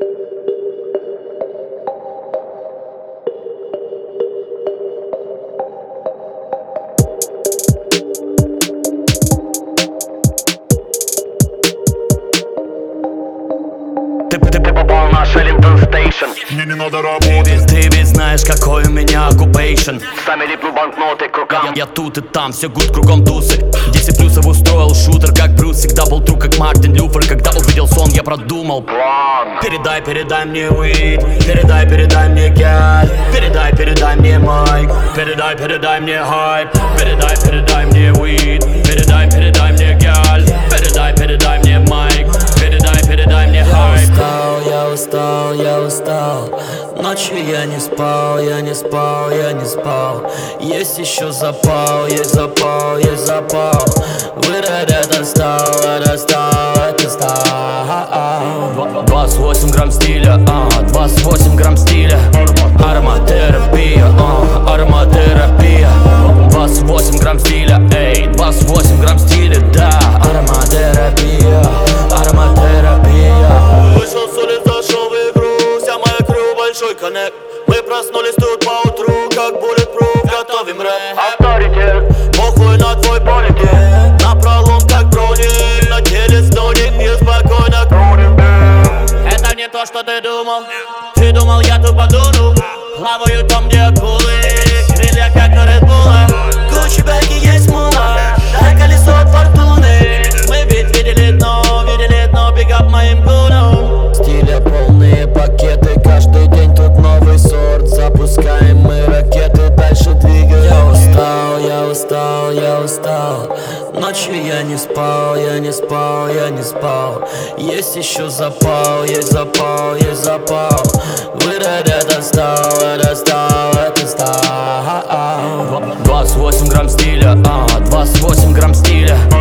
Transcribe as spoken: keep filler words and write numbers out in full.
Ты, ты, ты попал на Шеллингтон Стейшн. Мне не надо работать. Ты ведь знаешь, какой у меня оккупейшн. Сами липну банкноты к рукам. Я, я тут и там, все гуд, кругом тусы. Десять плюсов устроил шутер, как Брюс. Всегда был тру, как Мартин Люфер. Когда увидел сон, я продумал План. Передай, передай мне уид, передай, передай мне гель, передай, передай мне майк, передай, передай мне хайп, передай, передай мне уид, передай, передай мне гель, передай, передай мне майк, передай, передай мне хайп. Я устал, я устал, я устал. Ночью я не спал, я не спал, я не спал. Есть еще запал, есть запал, есть запал. Вырод это стал, это стал, это стал. Двадцать восемь грамм стиля, а, двадцать восемь грамм стиля. Ароматерапия, а, ароматерапия. Двадцать восемь грамм стиля, эй, двадцать восемь грамм стиля, да. Ароматерапия, ароматерапия. Вышел с улиц, зашел в игру, вся моя крю, большой коннект. Мы проснулись тут поутру, как bulletproof, готовим рэп. Авторитет. Похуй на твой политет, напролом как броник. На теле сноник, мне спокойно кроним. Это не то, что ты думал. Ты думал, я тупо дуну. Плаваю там, где акулы, крылья как на Red Bull. Гуччи бэги есть мула, дай колесо от фортуны. Мы ведь видели дно, видели дно, big up моим гунам. Стиля полные пакеты, каждый день тут новый сорт. Запускаем мы ракеты, дальше двигаем. Я устал, я устал, я устал. Ночью я не спал, я не спал, я не спал. Есть еще запал, есть запал, есть запал. Вырод это стал, это стал, это стал. Двадцать восемь грамм стиля, а, двадцать восемь грамм стиля.